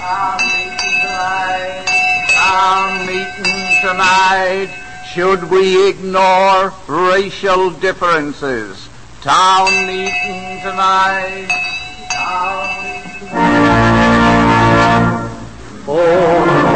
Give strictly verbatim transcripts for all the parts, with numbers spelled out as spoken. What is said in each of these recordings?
Town meeting tonight. Town meeting tonight. Should we ignore racial differences? Town meeting tonight. Town meeting tonight. Oh.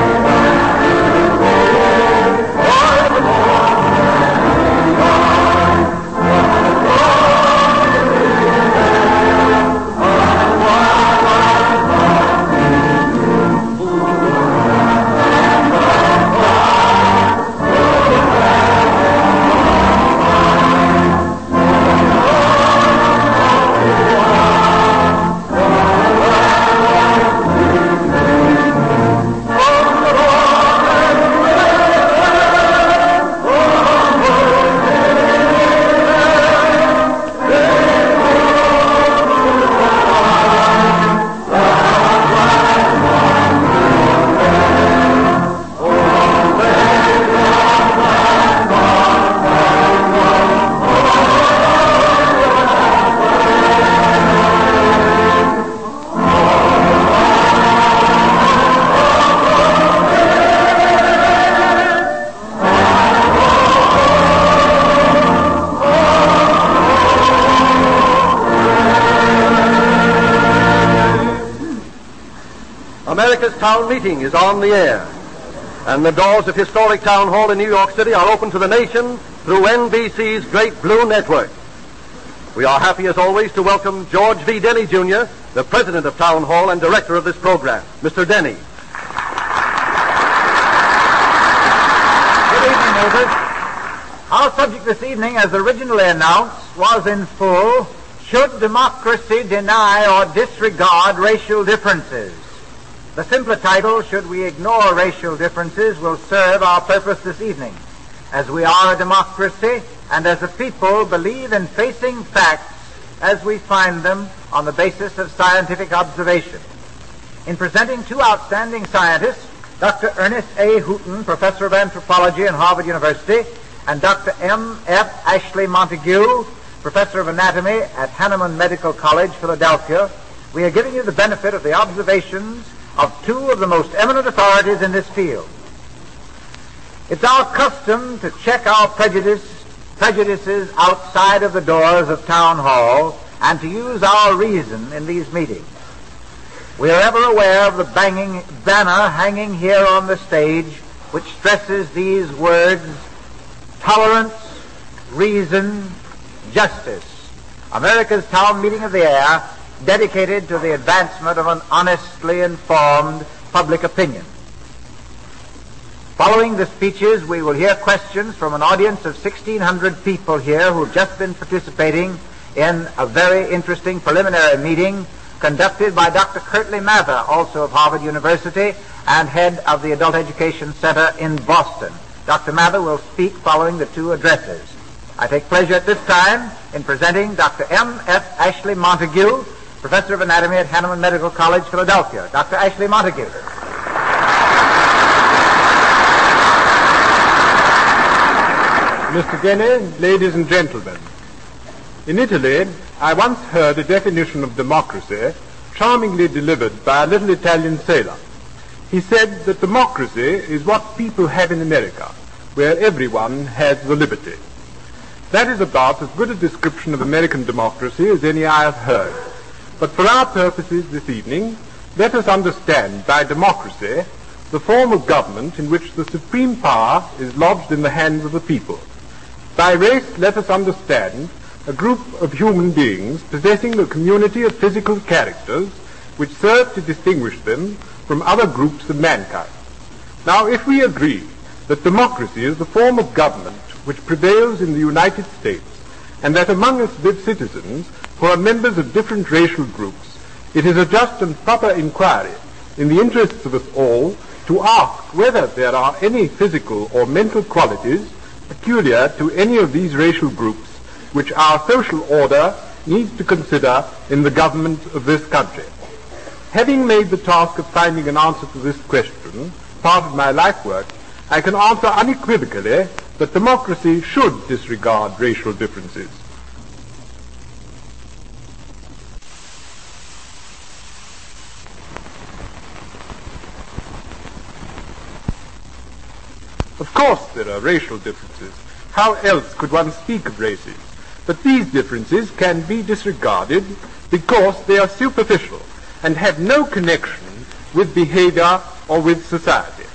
America's Town Meeting is on the air, and the doors of historic Town Hall in New York City are open to the nation through N B C's Great Blue Network. We are happy, as always, to welcome George V. Denny, Junior, the president of Town Hall and director of this program. Mister Denny. Good evening, neighbors. Our subject this evening, as originally announced, was in full, should democracy deny or disregard racial differences? The simpler title, Should We Ignore Racial Differences, will serve our purpose this evening, as we are a democracy and as a people believe in facing facts as we find them on the basis of scientific observation. In presenting two outstanding scientists, Doctor Ernest A. Hooton, professor of anthropology at Harvard University, and Doctor M F Ashley Montague, professor of anatomy at Hahnemann Medical College, Philadelphia, we are giving you the benefit of the observations of two of the most eminent authorities in this field. It's our custom to check our prejudice, prejudices outside of the doors of Town Hall and to use our reason in these meetings. We are ever aware of the banging banner hanging here on the stage which stresses these words: tolerance, reason, justice. America's Town Meeting of the Air, dedicated to the advancement of an honestly informed public opinion. Following the speeches, we will hear questions from an audience of sixteen hundred people here who've just been participating in a very interesting preliminary meeting conducted by Doctor Curtly Mather, also of Harvard University and head of the Adult Education Center in Boston. Doctor Mather will speak following the two addresses. I take pleasure at this time in presenting Doctor M F Ashley Montague, professor of anatomy at Hahnemann Medical College, Philadelphia. Doctor Ashley Montague. Mister Denny, ladies and gentlemen, in Italy, I once heard a definition of democracy charmingly delivered by a little Italian sailor. He said that democracy is what people have in America, where everyone has the liberty. That is about as good a description of American democracy as any I have heard. But for our purposes this evening, let us understand by democracy the form of government in which the supreme power is lodged in the hands of the people. By race, let us understand a group of human beings possessing a community of physical characters which serve to distinguish them from other groups of mankind. Now, if we agree that democracy is the form of government which prevails in the United States, and that among us live citizens who are members of different racial groups, it is a just and proper inquiry in the interests of us all to ask whether there are any physical or mental qualities peculiar to any of these racial groups which our social order needs to consider in the government of this country. Having made the task of finding an answer to this question part of my life work, I can answer unequivocally that democracy should disregard racial differences. Of course there are racial differences. How else could one speak of races? But these differences can be disregarded because they are superficial and have no connection with behavior or with society.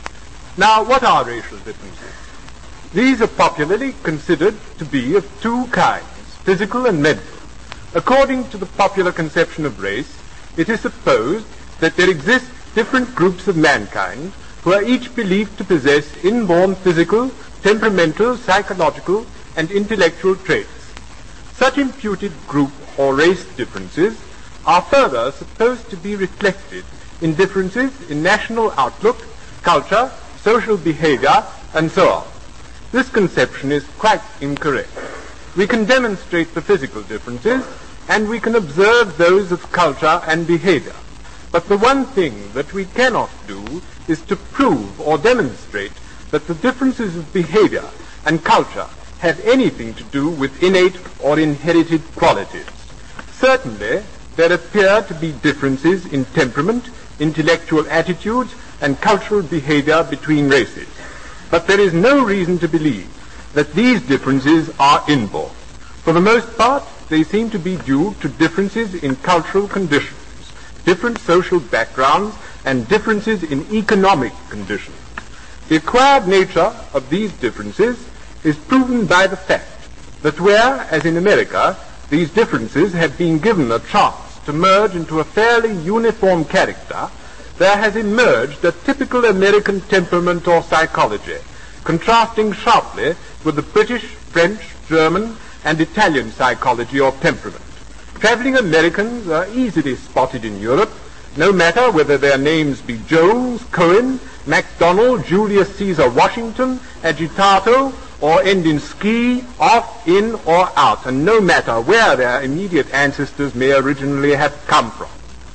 Now, what are racial differences? These are popularly considered to be of two kinds, physical and mental. According to the popular conception of race, it is supposed that there exist different groups of mankind who are each believed to possess inborn physical, temperamental, psychological, and intellectual traits. Such imputed group or race differences are further supposed to be reflected in differences in national outlook, culture, social behavior, and so on. This conception is quite incorrect. We can demonstrate the physical differences, and we can observe those of culture and behavior. But the one thing that we cannot do is to prove or demonstrate that the differences of behavior and culture have anything to do with innate or inherited qualities. Certainly, there appear to be differences in temperament, intellectual attitudes, and cultural behavior between races. But there is no reason to believe that these differences are inborn. For the most part, they seem to be due to differences in cultural conditions, different social backgrounds, and differences in economic conditions. The acquired nature of these differences is proven by the fact that where, as in America, these differences have been given a chance to merge into a fairly uniform character, there has emerged a typical American temperament or psychology, contrasting sharply with the British, French, German, and Italian psychology or temperament. Traveling Americans are easily spotted in Europe, no matter whether their names be Jones, Cohen, MacDonald, Julius Caesar Washington, Agitato, or end in ski, off, in, or out, and no matter where their immediate ancestors may originally have come from.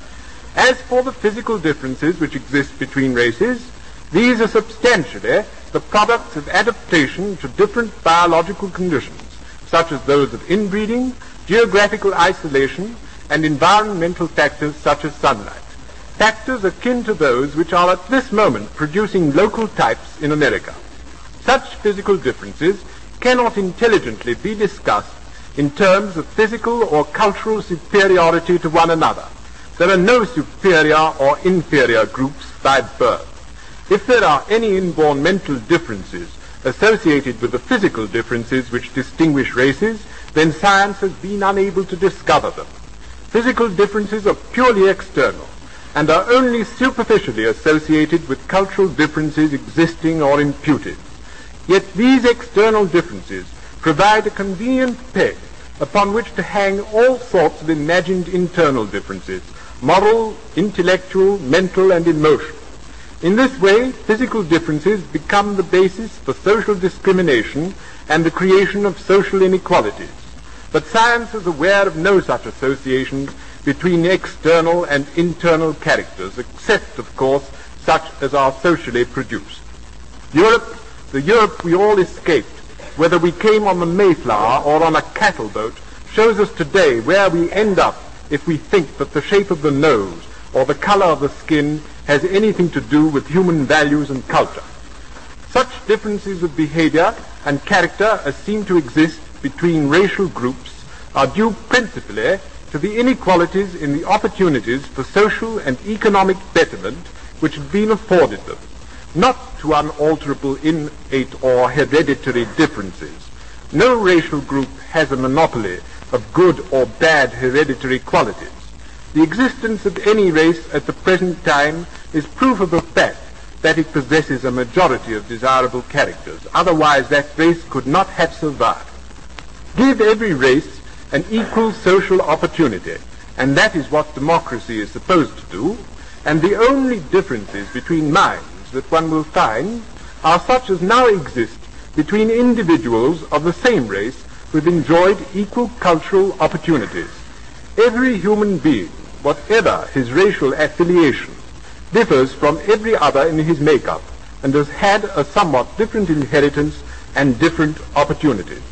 As for the physical differences which exist between races, these are substantially the products of adaptation to different biological conditions, such as those of inbreeding, geographical isolation, and environmental factors such as sunlight. Factors akin to those which are at this moment producing local types in America. Such physical differences cannot intelligently be discussed in terms of physical or cultural superiority to one another. There are no superior or inferior groups by birth. If there are any inborn mental differences associated with the physical differences which distinguish races, then science has been unable to discover them. Physical differences are purely external and are only superficially associated with cultural differences existing or imputed. Yet these external differences provide a convenient peg upon which to hang all sorts of imagined internal differences, moral, intellectual, mental, and emotional. In this way, physical differences become the basis for social discrimination and the creation of social inequalities. But science is aware of no such associations between external and internal characters, except, of course, such as are socially produced. Europe, the Europe we all escaped, whether we came on the Mayflower or on a cattle boat, shows us today where we end up if we think that the shape of the nose or the color of the skin has anything to do with human values and culture. Such differences of behavior and character as seem to exist between racial groups are due principally to the inequalities in the opportunities for social and economic betterment which have been afforded them, not to unalterable innate or hereditary differences. No racial group has a monopoly of good or bad hereditary qualities. The existence of any race at the present time is proof of the fact that it possesses a majority of desirable characters. Otherwise, that race could not have survived. Give every race an equal social opportunity, and that is what democracy is supposed to do, and the only differences between minds that one will find are such as now exist between individuals of the same race who have enjoyed equal cultural opportunities. Every human being, whatever his racial affiliation, differs from every other in his makeup and has had a somewhat different inheritance and different opportunities.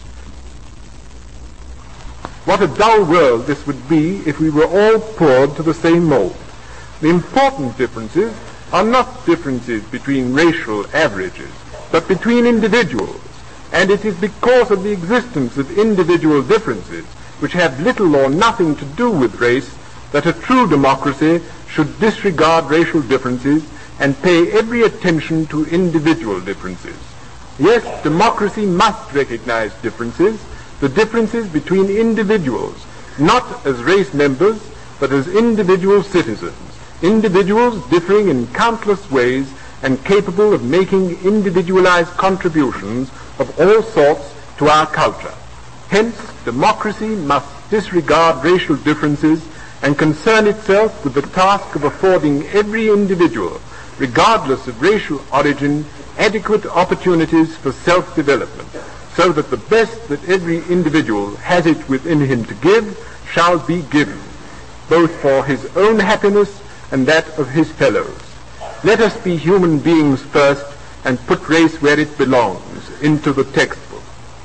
What a dull world this would be if we were all poured to the same mold. The important differences are not differences between racial averages, but between individuals, and it is because of the existence of individual differences which have little or nothing to do with race that a true democracy should disregard racial differences and pay every attention to individual differences. Yes, democracy must recognize differences, the differences between individuals, not as race members, but as individual citizens, individuals differing in countless ways and capable of making individualized contributions of all sorts to our culture. Hence, democracy must disregard racial differences and concern itself with the task of affording every individual, regardless of racial origin, adequate opportunities for self-development, so that the best that every individual has it within him to give shall be given, both for his own happiness and that of his fellows. Let us be human beings first and put race where it belongs, into the textbook.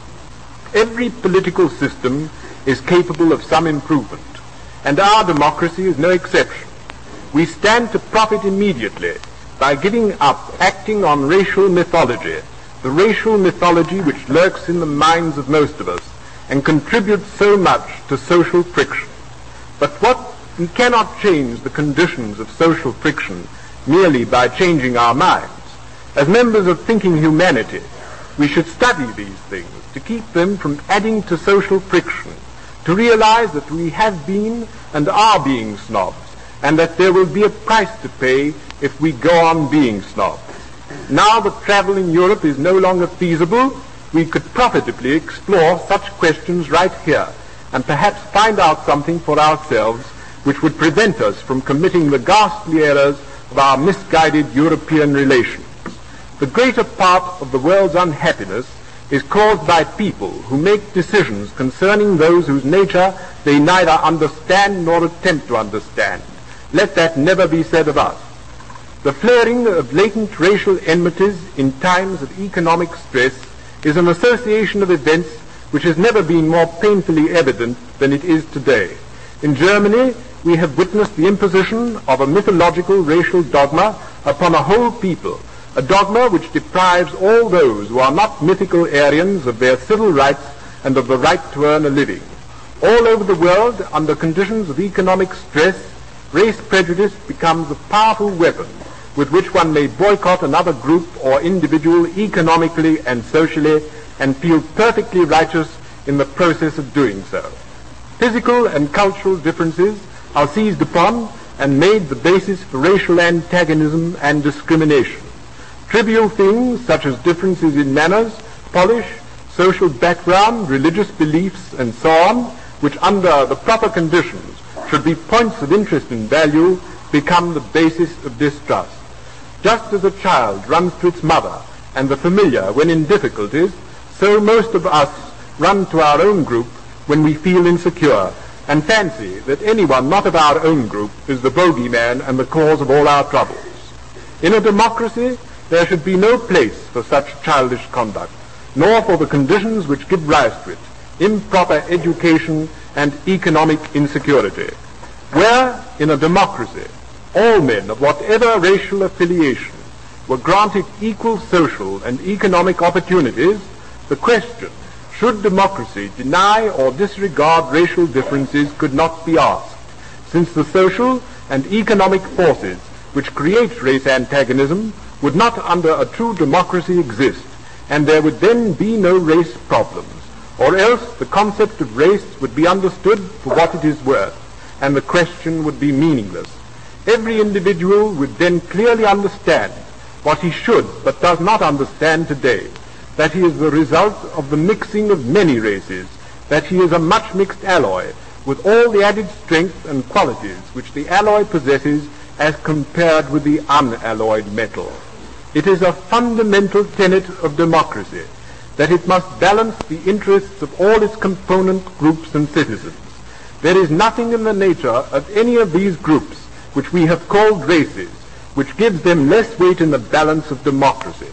Every political system is capable of some improvement, and our democracy is no exception. We stand to profit immediately by giving up acting on racial mythology, the racial mythology which lurks in the minds of most of us and contributes so much to social friction. But what we cannot change the conditions of social friction merely by changing our minds. As members of thinking humanity, we should study these things to keep them from adding to social friction, to realize that we have been and are being snobs, and that there will be a price to pay if we go on being snobs. Now that travel in Europe is no longer feasible, we could profitably explore such questions right here, and perhaps find out something for ourselves which would prevent us from committing the ghastly errors of our misguided European relations. The greater part of the world's unhappiness is caused by people who make decisions concerning those whose nature they neither understand nor attempt to understand. Let that never be said of us. The flaring of latent racial enmities in times of economic stress is an association of events which has never been more painfully evident than it is today. In Germany, we have witnessed the imposition of a mythological racial dogma upon a whole people, a dogma which deprives all those who are not mythical Aryans of their civil rights and of the right to earn a living. All over the world, under conditions of economic stress, race prejudice becomes a powerful weapon with which one may boycott another group or individual economically and socially and feel perfectly righteous in the process of doing so. Physical and cultural differences are seized upon and made the basis for racial antagonism and discrimination. Trivial things such as differences in manners, polish, social background, religious beliefs, and so on, which under the proper conditions should be points of interest and value, become the basis of distrust. Just as a child runs to its mother and the familiar when in difficulties, so most of us run to our own group when we feel insecure and fancy that anyone not of our own group is the bogeyman and the cause of all our troubles. In a democracy, there should be no place for such childish conduct, nor for the conditions which give rise to it, improper education and economic insecurity. Where, in a democracy, all men of whatever racial affiliation were granted equal social and economic opportunities, the question, should democracy deny or disregard racial differences, could not be asked, since the social and economic forces which create race antagonism would not under a true democracy exist, and there would then be no race problems, or else the concept of race would be understood for what it is worth, and the question would be meaningless. Every individual would then clearly understand what he should but does not understand today, that he is the result of the mixing of many races, that he is a much mixed alloy with all the added strength and qualities which the alloy possesses as compared with the unalloyed metal. It is a fundamental tenet of democracy that it must balance the interests of all its component groups and citizens. There is nothing in the nature of any of these groups which we have called races which gives them less weight in the balance of democracy.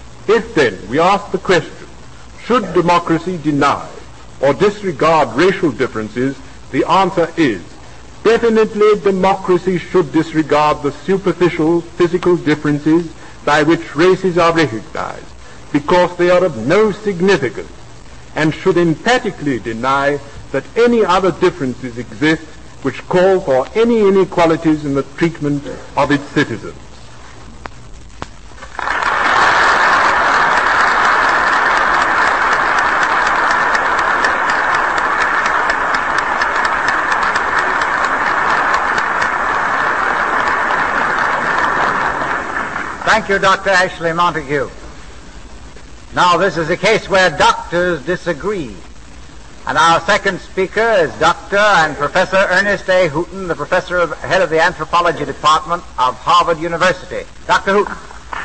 If then we ask the question, should democracy deny or disregard racial differences, the answer is, definitely democracy should disregard the superficial physical differences by which races are recognized, because they are of no significance, and should emphatically deny that any other differences exist which call for any inequalities in the treatment of its citizens. Thank you, Doctor Ashley Montague. Now, this is a case where doctors disagree. And our second speaker is Doctor and Professor Ernest A. Hooton, the professor of, head of the Anthropology Department of Harvard University. Doctor Hooton.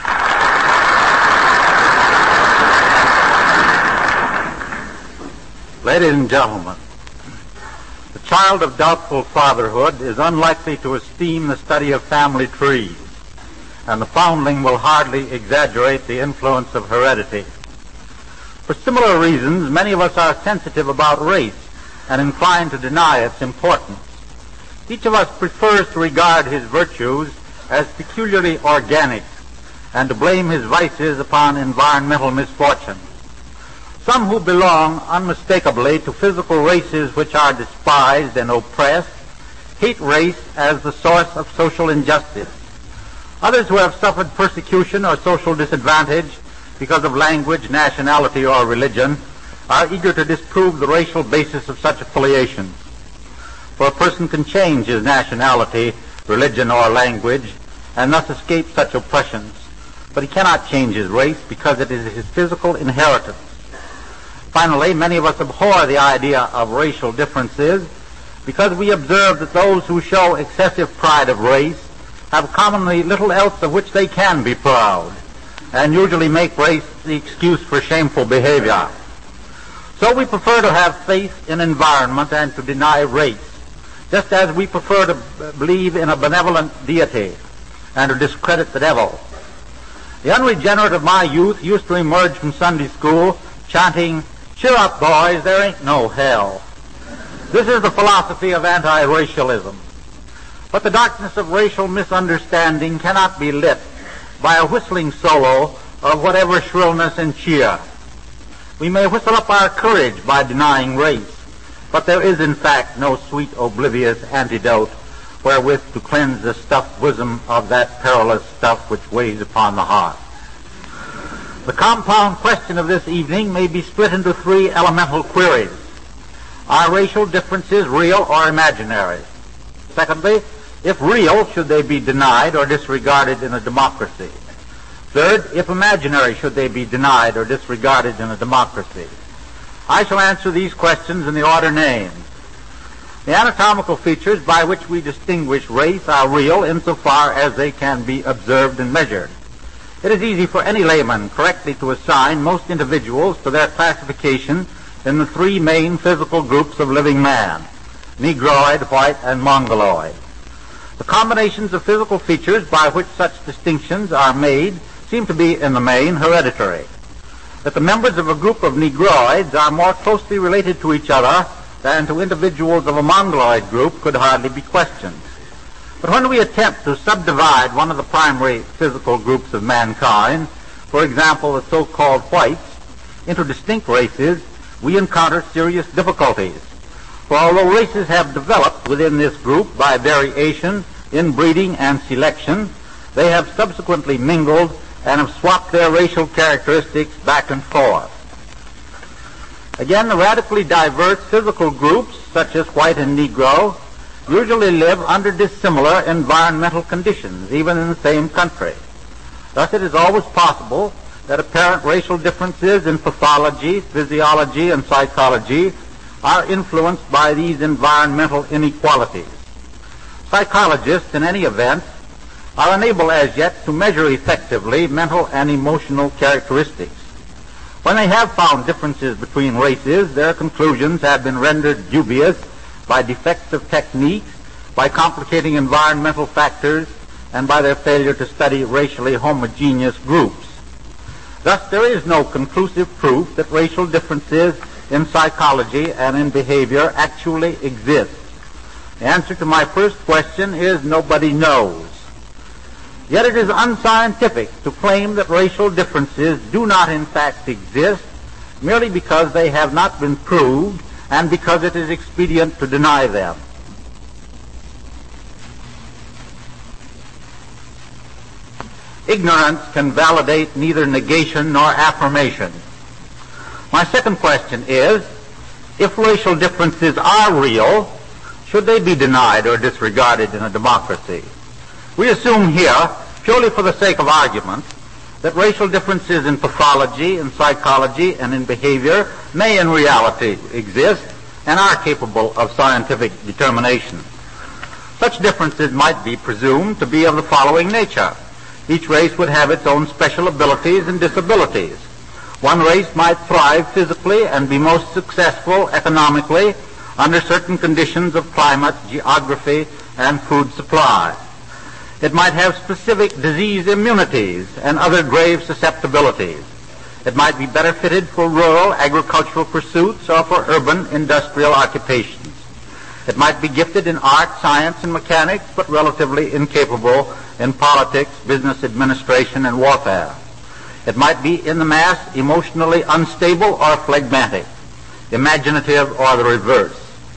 Ladies and gentlemen, the child of doubtful fatherhood is unlikely to esteem the study of family trees, and the foundling will hardly exaggerate the influence of heredity. For similar reasons, many of us are sensitive about race and inclined to deny its importance. Each of us prefers to regard his virtues as peculiarly organic and to blame his vices upon environmental misfortune. Some who belong unmistakably to physical races which are despised and oppressed hate race as the source of social injustice. Others who have suffered persecution or social disadvantage because of language, nationality, or religion are eager to disprove the racial basis of such affiliations. For a person can change his nationality, religion, or language and thus escape such oppressions, but he cannot change his race because it is his physical inheritance. Finally, many of us abhor the idea of racial differences because we observe that those who show excessive pride of race have commonly little else of which they can be proud, and usually make race the excuse for shameful behavior. So we prefer to have faith in environment and to deny race, just as we prefer to believe in a benevolent deity and to discredit the devil. The unregenerate of my youth used to emerge from Sunday school chanting, "Cheer up, boys, there ain't no hell." This is the philosophy of anti-racialism. But the darkness of racial misunderstanding cannot be lit by a whistling solo of whatever shrillness and cheer. We may whistle up our courage by denying race, but there is in fact no sweet oblivious antidote wherewith to cleanse the stuffed bosom of that perilous stuff which weighs upon the heart. The compound question of this evening may be split into three elemental queries. Are racial differences real or imaginary? Secondly, if real, should they be denied or disregarded in a democracy? Third, if imaginary, should they be denied or disregarded in a democracy? I shall answer these questions in the order named. The anatomical features by which we distinguish race are real insofar as they can be observed and measured. It is easy for any layman correctly to assign most individuals to their classification in the three main physical groups of living man: Negroid, white, and Mongoloid. The combinations of physical features by which such distinctions are made seem to be, in the main, hereditary. That the members of a group of Negroids are more closely related to each other than to individuals of a Mongoloid group could hardly be questioned. But when we attempt to subdivide one of the primary physical groups of mankind, for example, the so-called whites, into distinct races, we encounter serious difficulties. For although races have developed within this group by variation, inbreeding, and selection, they have subsequently mingled and have swapped their racial characteristics back and forth. Again, the radically diverse physical groups, such as white and Negro, usually live under dissimilar environmental conditions, even in the same country. Thus, it is always possible that apparent racial differences in pathology, physiology, and psychology are influenced by these environmental inequalities. Psychologists, in any event, are unable as yet to measure effectively mental and emotional characteristics. When they have found differences between races, their conclusions have been rendered dubious by defects of technique, by complicating environmental factors, and by their failure to study racially homogeneous groups. Thus, there is no conclusive proof that racial differences in psychology and in behavior actually exist. The answer to my first question is nobody knows. Yet it is unscientific to claim that racial differences do not in fact exist merely because they have not been proved and because it is expedient to deny them. Ignorance can validate neither negation nor affirmation. My second question is, if racial differences are real, should they be denied or disregarded in a democracy? We assume here, purely for the sake of argument, that racial differences in pathology, in psychology, and in behavior may in reality exist and are capable of scientific determination. Such differences might be presumed to be of the following nature. Each race would have its own special abilities and disabilities. One race might thrive physically and be most successful economically under certain conditions of climate, geography, and food supply. It might have specific disease immunities and other grave susceptibilities. It might be better fitted for rural agricultural pursuits or for urban industrial occupations. It might be gifted in art, science, and mechanics, but relatively incapable in politics, business administration, and warfare. It might be in the mass emotionally unstable or phlegmatic, imaginative or the reverse.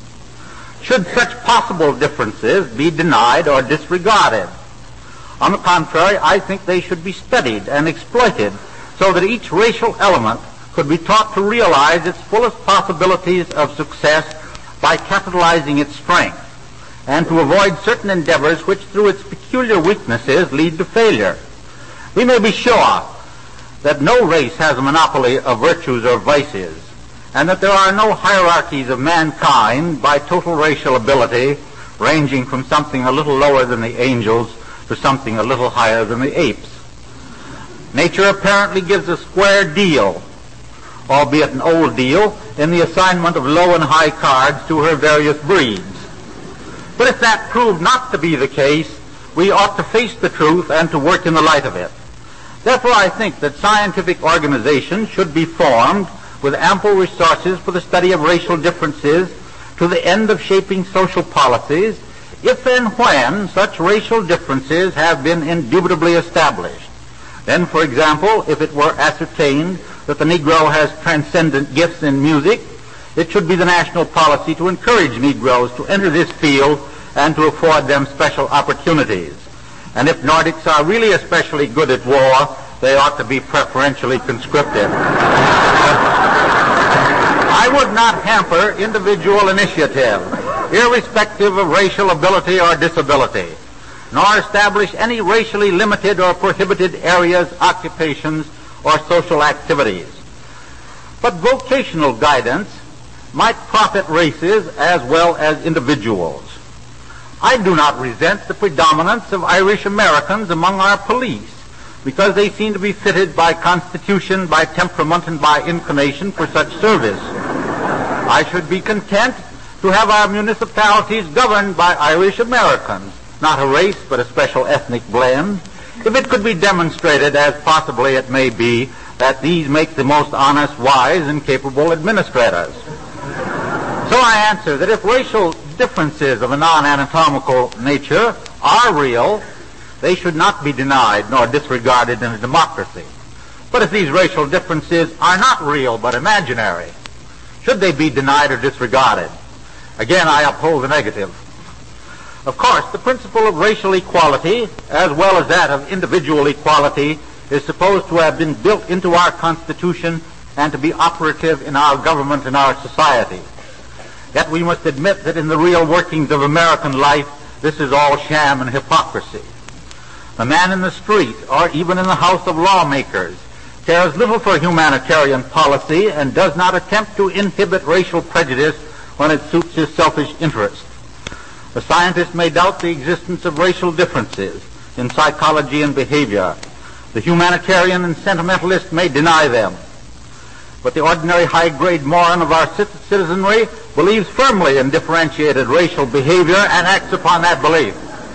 Should such possible differences be denied or disregarded? On the contrary, I think they should be studied and exploited so that each racial element could be taught to realize its fullest possibilities of success by capitalizing its strength, and to avoid certain endeavors which, through its peculiar weaknesses, lead to failure. We may be sure that no race has a monopoly of virtues or vices, and that there are no hierarchies of mankind by total racial ability, ranging from something a little lower than the angels to something a little higher than the apes. Nature apparently gives a square deal, albeit an old deal, in the assignment of low and high cards to her various breeds. But if that proved not to be the case, we ought to face the truth and to work in the light of it. Therefore, I think that scientific organizations should be formed with ample resources for the study of racial differences to the end of shaping social policies, if and when such racial differences have been indubitably established. Then, for example, if it were ascertained that the Negro has transcendent gifts in music, it should be the national policy to encourage Negroes to enter this field and to afford them special opportunities. And if Nordics are really especially good at war, they ought to be preferentially conscripted. I would not hamper individual initiative, irrespective of racial ability or disability, nor establish any racially limited or prohibited areas, occupations, or social activities. But vocational guidance might profit races as well as individuals. I do not resent the predominance of Irish Americans among our police, because they seem to be fitted by constitution, by temperament, and by inclination for such service. I should be content to have our municipalities governed by Irish Americans, not a race but a special ethnic blend, if it could be demonstrated, as possibly it may be, that these make the most honest, wise, and capable administrators. So I answer that if racial differences of a non-anatomical nature are real, they should not be denied nor disregarded in a democracy. But if these racial differences are not real but imaginary, should they be denied or disregarded? Again, I uphold the negative. Of course, the principle of racial equality, as well as that of individual equality, is supposed to have been built into our Constitution and to be operative in our government and our society. Yet we must admit that in the real workings of American life, this is all sham and hypocrisy. The man in the street, or even in the House of Lawmakers, cares little for humanitarian policy and does not attempt to inhibit racial prejudice when it suits his selfish interest. The scientist may doubt the existence of racial differences in psychology and behavior. The humanitarian and sentimentalist may deny them. But the ordinary high-grade moron of our citizenry believes firmly in differentiated racial behavior and acts upon that belief.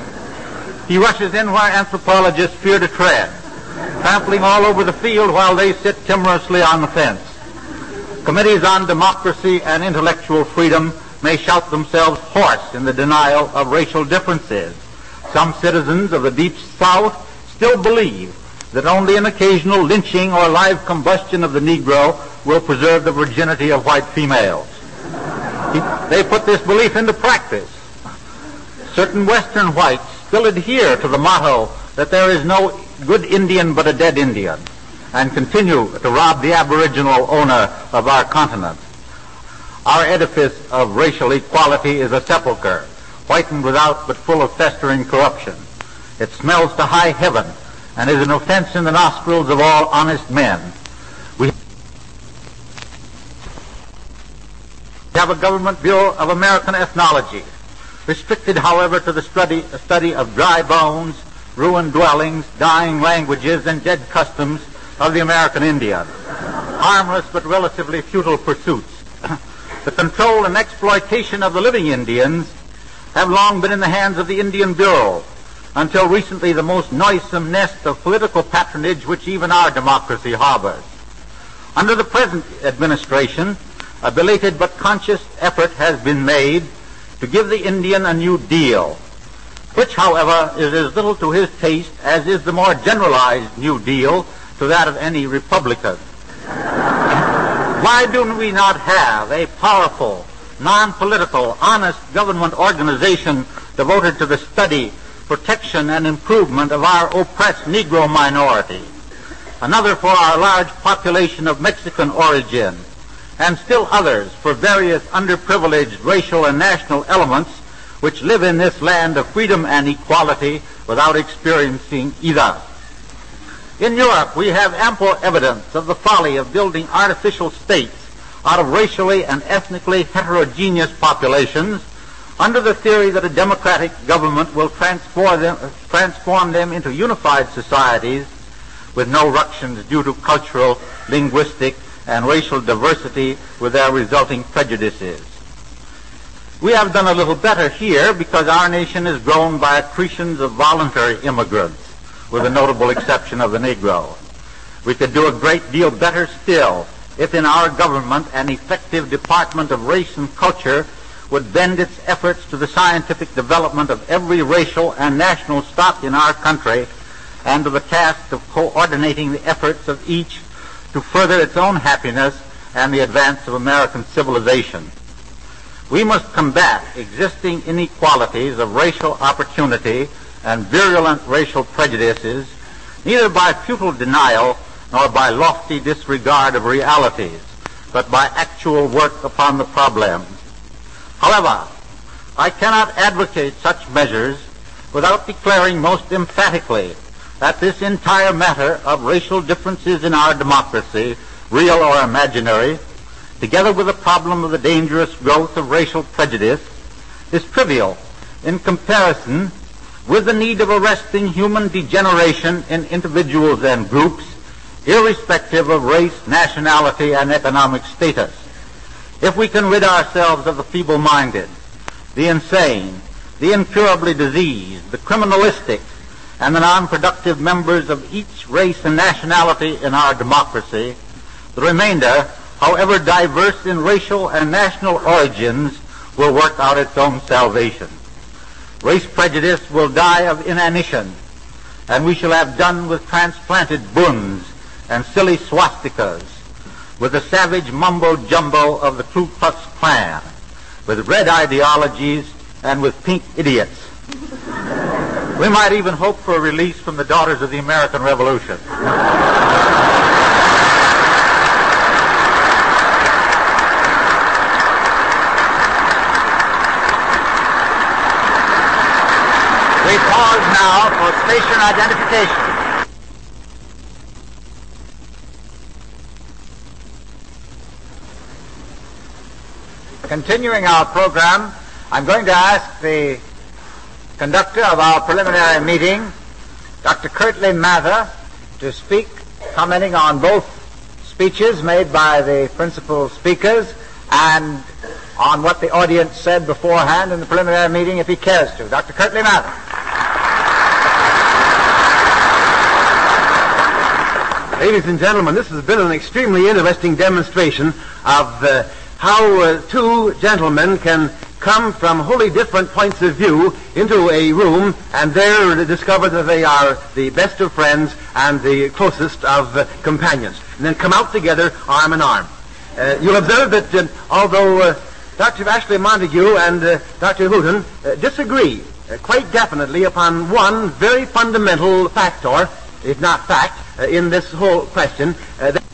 He rushes in where anthropologists fear to tread, trampling all over the field while they sit timorously on the fence. Committees on democracy and intellectual freedom may shout themselves hoarse in the denial of racial differences. Some citizens of the Deep South still believe that only an occasional lynching or live combustion of the Negro will preserve the virginity of white females. They put this belief into practice. Certain Western whites still adhere to the motto that there is no good Indian but a dead Indian, and continue to rob the aboriginal owner of our continent. Our edifice of racial equality is a sepulcher, whitened without but full of festering corruption. It smells to high heaven and is an offense in the nostrils of all honest men. We have a Government Bureau of American Ethnology, restricted, however, to the study, study of dry bones, ruined dwellings, dying languages, and dead customs of the American Indian. Harmless but relatively futile pursuits. The control and exploitation of the living Indians have long been in the hands of the Indian Bureau, until recently the most noisome nest of political patronage which even our democracy harbors. Under the present administration, a belated but conscious effort has been made to give the Indian a new deal, which, however, is as little to his taste as is the more generalized New Deal to that of any Republican. Why do we not have a powerful, non-political, honest government organization devoted to the study, protection, and improvement of our oppressed Negro minority? Another for our large population of Mexican origin, and still others for various underprivileged racial and national elements which live in this land of freedom and equality without experiencing either. In Europe, we have ample evidence of the folly of building artificial states out of racially and ethnically heterogeneous populations under the theory that a democratic government will transform them, transform them into unified societies with no ructions due to cultural, linguistic, and racial diversity with their resulting prejudices. We have done a little better here because our nation is grown by accretions of voluntary immigrants, with the notable exception of the Negro. We could do a great deal better still if in our government an effective Department of Race and Culture would bend its efforts to the scientific development of every racial and national stock in our country and to the task of coordinating the efforts of each to further its own happiness and the advance of American civilization. We must combat existing inequalities of racial opportunity and virulent racial prejudices neither by futile denial nor by lofty disregard of realities, but by actual work upon the problem. However, I cannot advocate such measures without declaring most emphatically that this entire matter of racial differences in our democracy, real or imaginary, together with the problem of the dangerous growth of racial prejudice, is trivial in comparison with the need of arresting human degeneration in individuals and groups, irrespective of race, nationality, and economic status. If we can rid ourselves of the feeble-minded, the insane, the incurably diseased, the criminalistic, and the non-productive members of each race and nationality in our democracy, the remainder, however diverse in racial and national origins, will work out its own salvation. Race prejudice will die of inanition, and we shall have done with transplanted buns and silly swastikas, with the savage mumbo-jumbo of the Ku Klux Klan, with red ideologies and with pink idiots. We might even hope for a release from the Daughters of the American Revolution. We pause now for station identification. Continuing our program, I'm going to ask the conductor of our preliminary meeting, Doctor Kirtley Mather, to speak, commenting on both speeches made by the principal speakers and on what the audience said beforehand in the preliminary meeting, if he cares to. Doctor Kirtley Mather. Ladies and gentlemen, this has been an extremely interesting demonstration of uh, how uh, two gentlemen can come from wholly different points of view into a room and there discover that they are the best of friends and the closest of uh, companions, and then come out together arm in arm. Uh, you'll observe that uh, although uh, Doctor Ashley Montagu and uh, Doctor Hooton uh, disagree uh, quite definitely upon one very fundamental factor, if not fact, uh, in this whole question, uh, that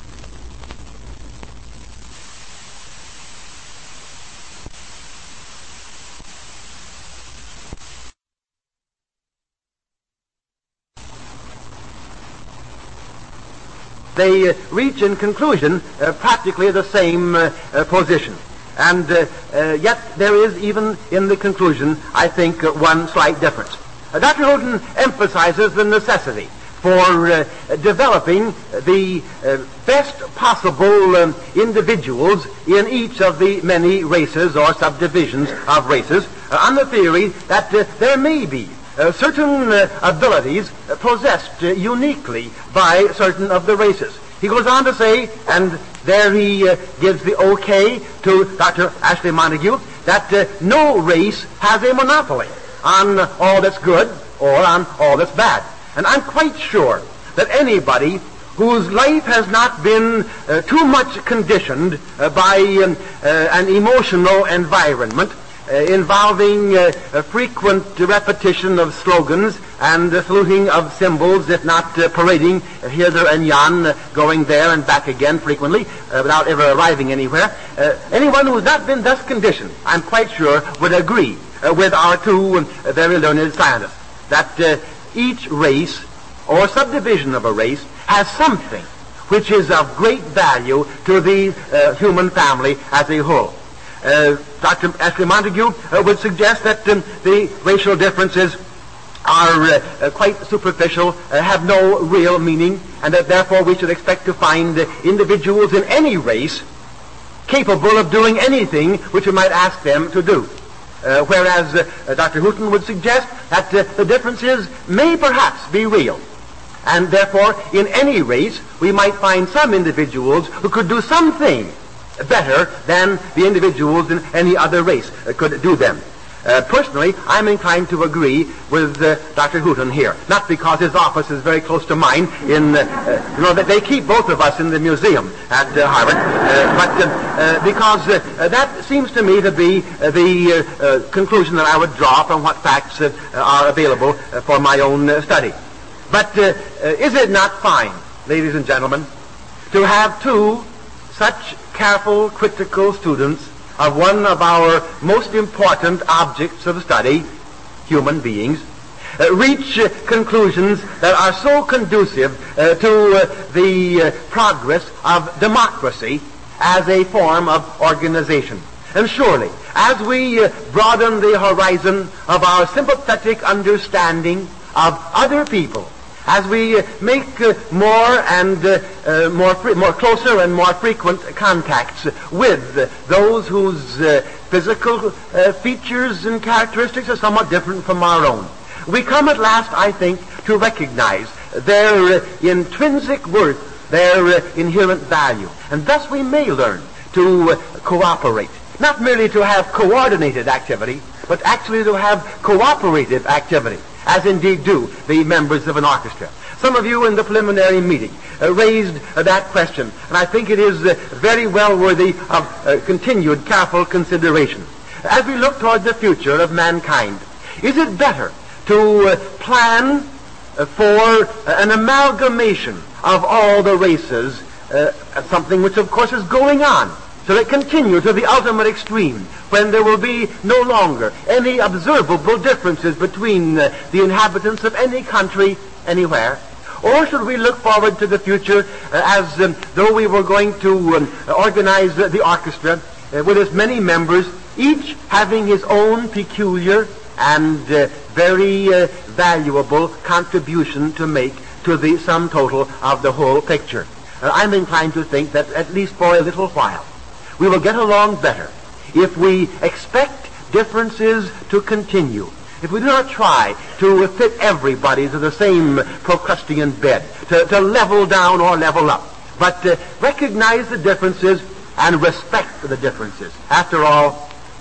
they uh, reach in conclusion uh, practically the same uh, uh, position. And uh, uh, yet there is even in the conclusion, I think, uh, one slight difference. Uh, Doctor Hooton emphasizes the necessity for uh, developing the uh, best possible um, individuals in each of the many races or subdivisions of races uh, on the theory that uh, there may be Uh, certain uh, abilities uh, possessed uh, uniquely by certain of the races. He goes on to say, and there he uh, gives the okay to Doctor Ashley Montagu, that uh, no race has a monopoly on all that's good or on all that's bad. And I'm quite sure that anybody whose life has not been uh, too much conditioned uh, by um, uh, an emotional environment Uh, involving uh, a frequent repetition of slogans and the saluting of symbols, if not uh, parading uh, hither and yon, uh, going there and back again frequently uh, without ever arriving anywhere. Uh, anyone who has not been thus conditioned, I'm quite sure, would agree uh, with our two uh, very learned scientists that uh, each race or subdivision of a race has something which is of great value to the uh, human family as a whole. Uh, Doctor Ashley Montagu uh, would suggest that um, the racial differences are uh, uh, quite superficial, uh, have no real meaning, and that therefore we should expect to find uh, individuals in any race capable of doing anything which we might ask them to do. Uh, whereas uh, uh, Doctor Hooton would suggest that uh, the differences may perhaps be real. And therefore, in any race, we might find some individuals who could do something better than the individuals in any other race uh, could do them. Uh, personally, I'm inclined to agree with uh, Doctor Hooton here. Not because his office is very close to mine. In uh, uh, you know, they keep both of us in the museum at uh, Harvard, uh, but uh, uh, because uh, uh, that seems to me to be uh, the uh, uh, conclusion that I would draw from what facts uh, are available uh, for my own uh, study. But uh, uh, is it not fine, ladies and gentlemen, to have two such careful, critical students of one of our most important objects of study, human beings, uh, reach uh, conclusions that are so conducive uh, to uh, the uh, progress of democracy as a form of organization. And surely, as we uh, broaden the horizon of our sympathetic understanding of other people, as we uh, make uh, more and uh, uh, more fre- more closer and more frequent contacts with uh, those whose uh, physical uh, features and characteristics are somewhat different from our own, we come at last, I think, to recognize their uh, intrinsic worth, their uh, inherent value. And thus we may learn to uh, cooperate, not merely to have coordinated activity, but actually to have cooperative activity, as indeed do the members of an orchestra. Some of you in the preliminary meeting uh, raised uh, that question, and I think it is uh, very well worthy of uh, continued careful consideration. As we look toward the future of mankind, is it better to uh, plan uh, for uh, an amalgamation of all the races, uh, something which of course is going on, so that continue to the ultimate extreme, when there will be no longer any observable differences between uh, the inhabitants of any country anywhere? Or should we look forward to the future uh, as um, though we were going to um, organize uh, the orchestra uh, with as many members, each having his own peculiar and uh, very uh, valuable contribution to make to the sum total of the whole picture? Uh, I'm inclined to think that at least for a little while, we will get along better if we expect differences to continue, if we do not try to fit everybody to the same Procrustean bed, to, to level down or level up, but uh, recognize the differences and respect the differences. After all,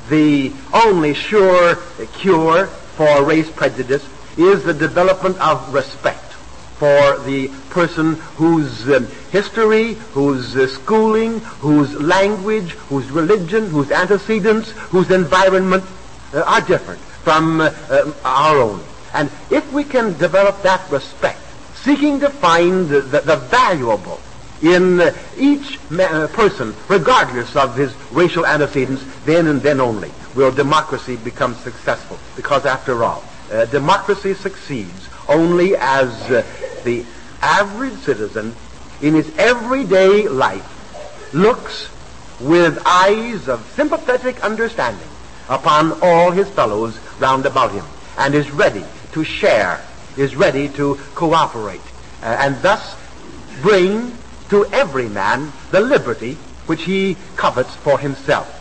the only sure cure for race prejudice is the development of respect for the person whose um, history, whose uh, schooling, whose language, whose religion, whose antecedents, whose environment uh, are different from uh, uh, our own. And if we can develop that respect, seeking to find the, the, the valuable in uh, each ma- uh, person, regardless of his racial antecedents, then and then only will democracy become successful. Because after all, uh, democracy succeeds only as uh, the average citizen in his everyday life looks with eyes of sympathetic understanding upon all his fellows round about him and is ready to share, is ready to cooperate, uh, and thus bring to every man the liberty which he covets for himself.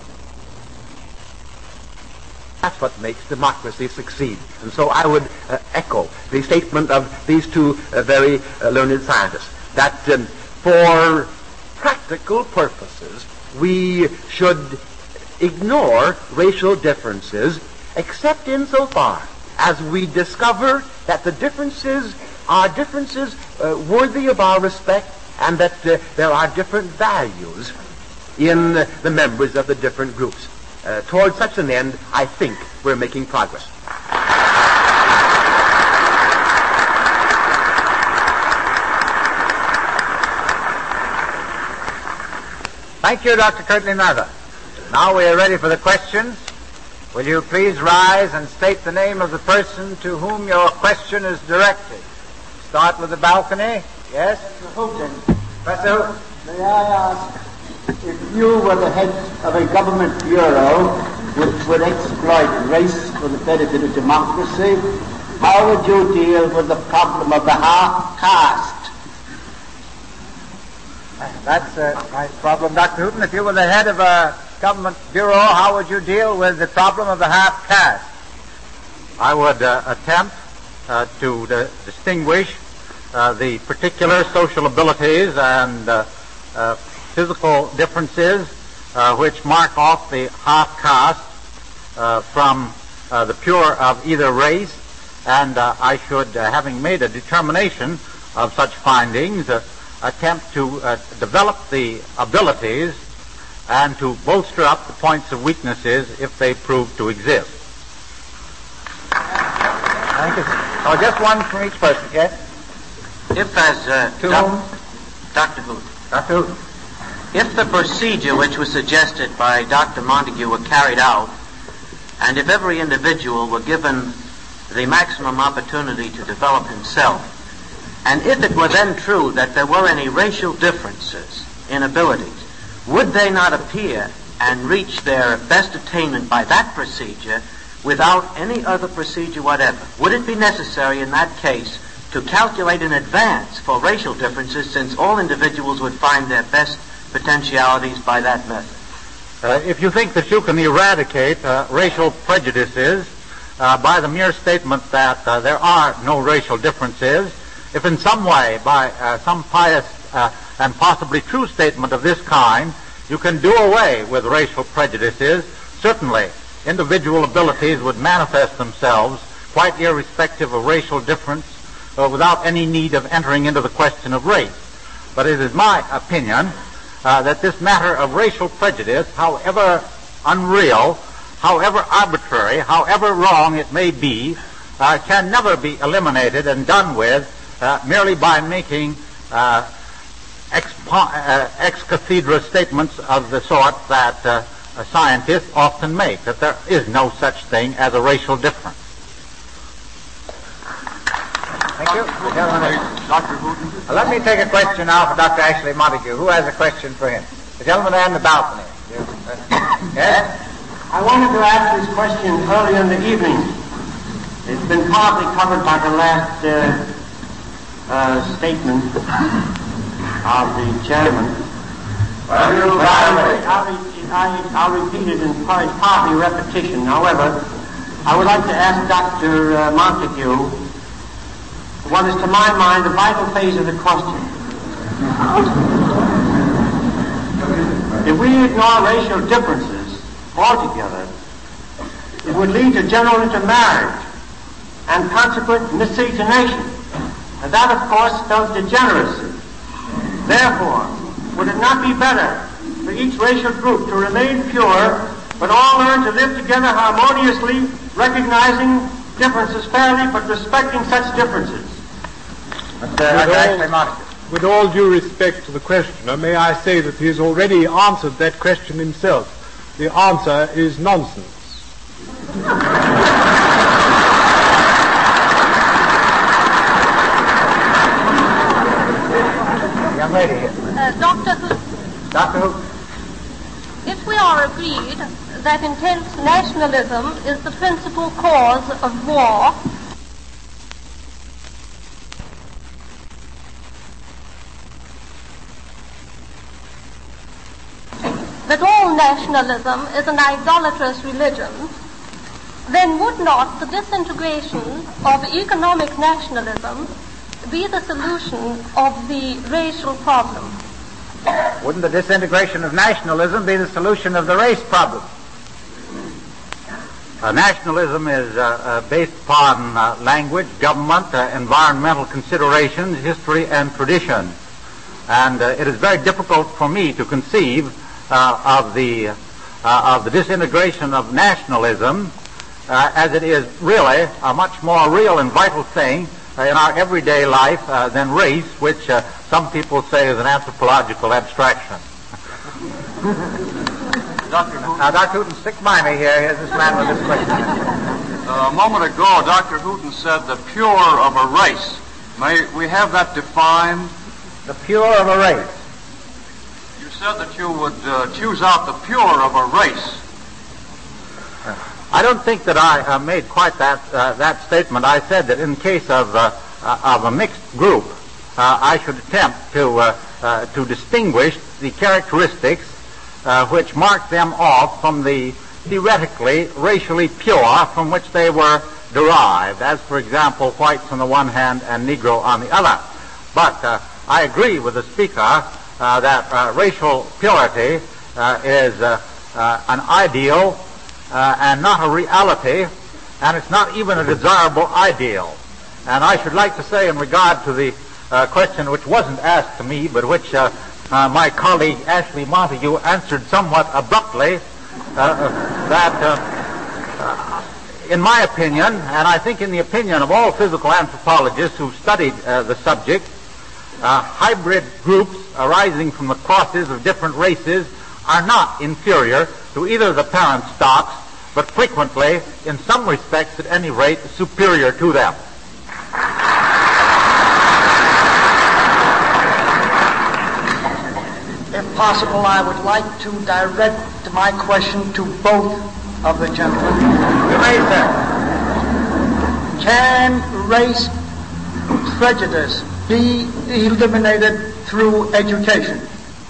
That's what makes democracy succeed. And so I would uh, echo the statement of these two uh, very uh, learned scientists, that um, for practical purposes we should ignore racial differences except insofar as we discover that the differences are differences uh, worthy of our respect, and that uh, there are different values in uh, the members of the different groups. Uh, toward such an end, I think we're making progress. Thank you, Doctor Curtly Mather. Now we are ready for the questions. Will you please rise and state the name of the person to whom your question is directed? Start with the balcony. Yes? Mister Houghton. Professor Houghton. May I ask, if you were the head of a government bureau which would exploit race for the benefit of democracy, how would you deal with the problem of the half caste? That's a nice problem. Doctor Houghton, if you were the head of a government bureau, how would you deal with the problem of the half caste? I would uh, attempt uh, to uh, distinguish uh, the particular social abilities and uh, uh, physical differences uh, which mark off the half caste uh, from uh, the pure of either race, and uh, I should, uh, having made a determination of such findings, uh, attempt to uh, develop the abilities and to bolster up the points of weaknesses if they prove to exist. Thank you. Oh, just one from each person, yes? If as uh, To doc- whom? Doctor Houghton, Doctor Houghton. if the procedure which was suggested by Doctor Montague were carried out, and if every individual were given the maximum opportunity to develop himself, and if it were then true that there were any racial differences in abilities, would they not appear and reach their best attainment by that procedure without any other procedure whatever? Would it be necessary in that case to calculate in advance for racial differences, since all individuals would find their best potentialities by that method? Uh, if you think that you can eradicate uh, racial prejudices uh, by the mere statement that uh, there are no racial differences, if in some way, by uh, some pious uh, and possibly true statement of this kind, you can do away with racial prejudices, certainly individual abilities would manifest themselves quite irrespective of racial difference uh, without any need of entering into the question of race. But it is my opinion uh, that this matter of racial prejudice, however unreal, however arbitrary, however wrong it may be, uh, can never be eliminated and done with uh, merely by making uh, ex, uh, ex cathedra statements of the sort that uh, scientists often make, that there is no such thing as a racial difference. Thank you. Doctor Houghton. Let me take a question now for Doctor Ashley Montague. Who has a question for him? The gentleman there in the balcony. You, uh, yes? I wanted to ask this question earlier in the evening. It's been partly covered by the last uh, uh, statement of the chairman. Well, I'll, I, I'll repeat it in part, partly repetition. However, I would like to ask Doctor Uh, Montague what is, to my mind, the vital phase of the question. If we ignore racial differences altogether, it would lead to general intermarriage and consequent miscegenation. And that, of course, spells degeneracy. Therefore, would it not be better for each racial group to remain pure, but all learn to live together harmoniously, recognizing differences fairly, but respecting such differences? But, uh, with, all, with all due respect to the questioner, may I say that he has already answered that question himself. The answer is nonsense. Young lady here. Uh, Doctor Who, Doctor Who. if we are agreed that intense nationalism is the principal cause of war, that all nationalism is an idolatrous religion, then would not the disintegration of economic nationalism be the solution of the racial problem? Wouldn't the disintegration of nationalism be the solution of the race problem? Uh, nationalism is uh, uh, based upon uh, language, government, uh, environmental considerations, history, and tradition. And uh, it is very difficult for me to conceive uh, of the uh, of the disintegration of nationalism uh, as it is really a much more real and vital thing uh, in our everyday life uh, than race, which uh, some people say is an anthropological abstraction. Doctor Hooton. Now, Doctor Hooton, stick by me here. Here's this man with this question. Uh, a moment ago, Doctor Hooton said the pure of a race. May we have that defined? The pure of a race. You said that you would uh, choose out the pure of a race. I don't think that I uh, made quite that uh, that statement. I said that in case of uh, uh, of a mixed group, uh, I should attempt to uh, uh, to distinguish the characteristics uh, which mark them off from the theoretically racially pure from which they were derived, as, for example, whites on the one hand and Negro on the other. But uh, I agree with the speaker uh, that uh, racial purity uh, is uh, uh, an ideal uh, and not a reality, and it's not even a desirable ideal. And I should like to say, in regard to the uh, question which wasn't asked to me, but which uh, uh, my colleague Ashley Montague answered somewhat abruptly, uh, that uh, uh, in my opinion, and I think in the opinion of all physical anthropologists who've studied uh, the subject, uh, hybrid groups arising from the crosses of different races are not inferior to either of the parent stocks, but frequently, in some respects at any rate, superior to them. If possible, I would like to direct my question to both of the gentlemen. You may, sir. Can race prejudice be eliminated through education?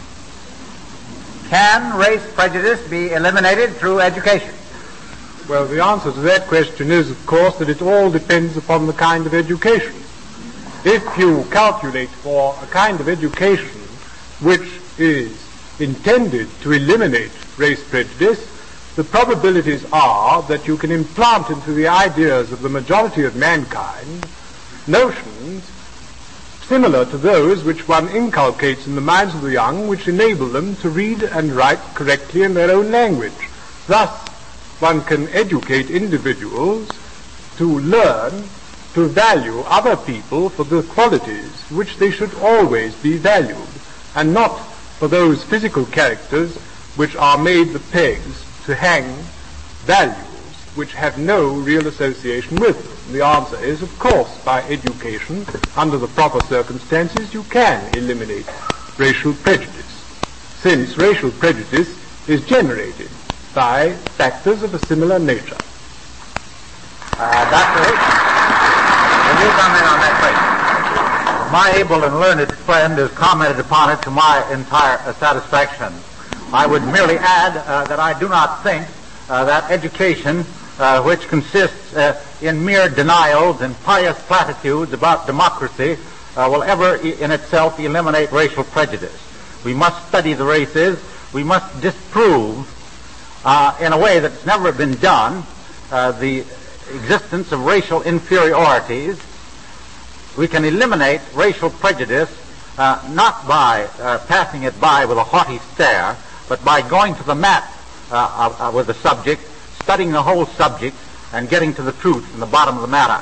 Can race prejudice be eliminated through education? Well, the answer to that question is, of course, that it all depends upon the kind of education. If you calculate for a kind of education which is intended to eliminate race prejudice, the probabilities are that you can implant into the ideas of the majority of mankind notions similar to those which one inculcates in the minds of the young, which enable them to read and write correctly in their own language. Thus, one can educate individuals to learn to value other people for the qualities which they should always be valued, and not for those physical characters which are made the pegs to hang values which have no real association with them. The answer is, of course, by education, under the proper circumstances, you can eliminate racial prejudice, since racial prejudice is generated by factors of a similar nature. Uh, Doctor Hooton, will you comment on that question? My able and learned friend has commented upon it to my entire uh, satisfaction. I would merely add uh, that I do not think uh, that education, uh, which consists uh, in mere denials and pious platitudes about democracy, uh, will ever e- in itself eliminate racial prejudice. We must study the races. We must disprove uh, in a way that's never been done, uh, the existence of racial inferiorities. We can eliminate racial prejudice uh, not by uh, passing it by with a haughty stare, but by going to the mat uh, uh, with the subject, studying the whole subject, and getting to the truth in the bottom of the matter.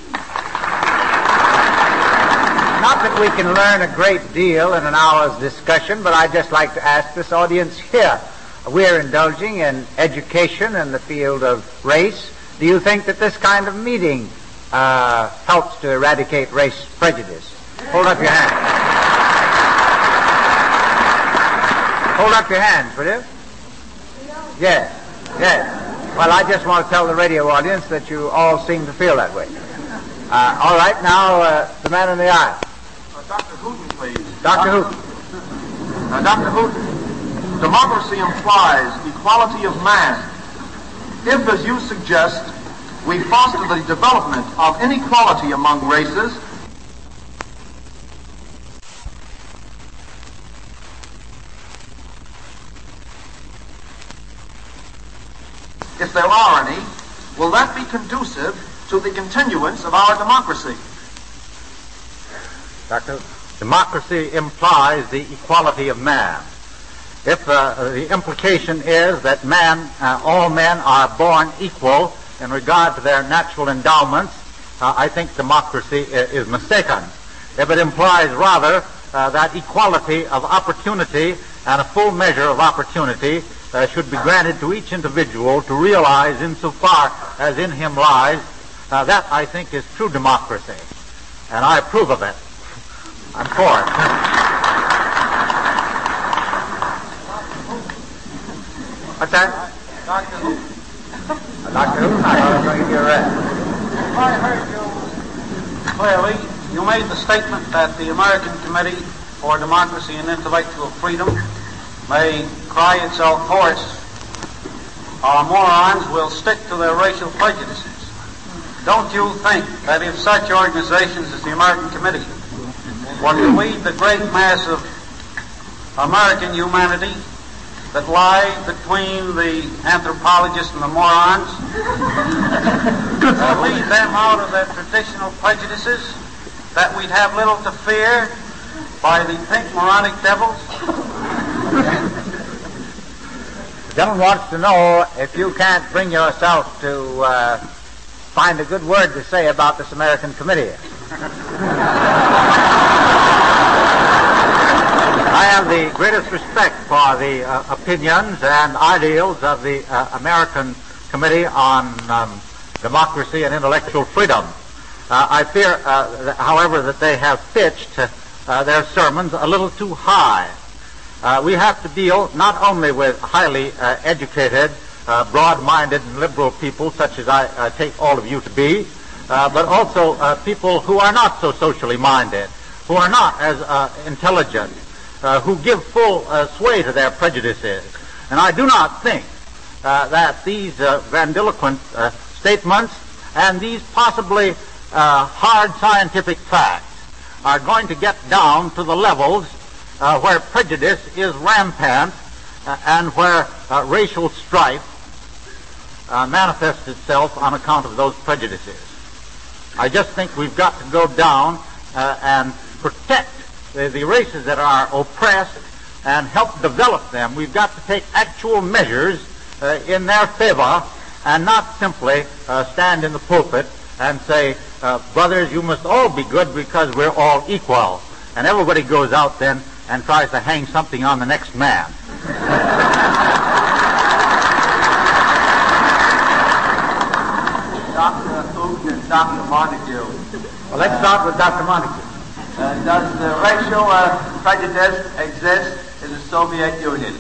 Not that we can learn a great deal in an hour's discussion, but I'd just like to ask this audience here. We're indulging in education in the field of race. Do you think that this kind of meeting uh, helps to eradicate race prejudice? Hold up your hands. Hold up your hands, will you? Yes, yes. Well, I just want to tell the radio audience that you all seem to feel that way. Uh, all right, now, uh, the man in the aisle. Uh, Doctor Hooten, please. Doctor Hooten. Uh, Doctor Hooten, democracy implies equality of man. If, as you suggest, we foster the development of inequality among races, if there are any, will that be conducive to the continuance of our democracy? Doctor, democracy implies the equality of man. If uh, the implication is that man, uh, all men are born equal in regard to their natural endowments, uh, I think democracy is mistaken. If it implies rather uh, that equality of opportunity and a full measure of opportunity uh, should be granted to each individual to realize insofar as in him lies, uh, that I think is true democracy. And I approve of it. I'm for it. What's that? Doctor Who? Doctor Who? I thought I was going to give you a rest. If I heard you clearly, you made the statement that the American Committee for Democracy and Intellectual Freedom may cry itself hoarse. Our morons will stick to their racial prejudices. Don't you think that if such organizations as the American Committee were to lead the great mass of American humanity that lie between the anthropologists and the morons, to lead them out of their traditional prejudices, that we'd have little to fear by the pink moronic devils? The gentleman wants to know if you can't bring yourself to uh, find a good word to say about this American Committee. I have the greatest respect for the uh, opinions and ideals of the uh, American Committee on um, Democracy and Intellectual Freedom. Uh, I fear, uh, that, however, that they have pitched uh, their sermons a little too high. Uh, we have to deal not only with highly uh, educated, uh, broad-minded and liberal people, such as I uh, take all of you to be, uh, but also uh, people who are not so socially minded, who are not as uh, intelligent, uh, who give full uh, sway to their prejudices. And I do not think uh, that these uh, grandiloquent uh, statements and these possibly uh, hard scientific facts are going to get down to the levels Uh, where prejudice is rampant uh, and where uh, racial strife uh, manifests itself on account of those prejudices. I just think we've got to go down uh, and protect the, the races that are oppressed and help develop them. We've got to take actual measures uh, in their favor and not simply uh, stand in the pulpit and say, uh, brothers, you must all be good because we're all equal. And everybody goes out then and tries to hang something on the next man. Doctor Hooten and Doctor Montague. Well, let's start with Doctor Montague. Uh, does the racial uh, prejudice exist in the Soviet Union?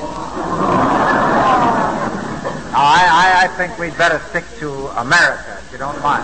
I, I, I think we'd better stick to America, if you don't mind.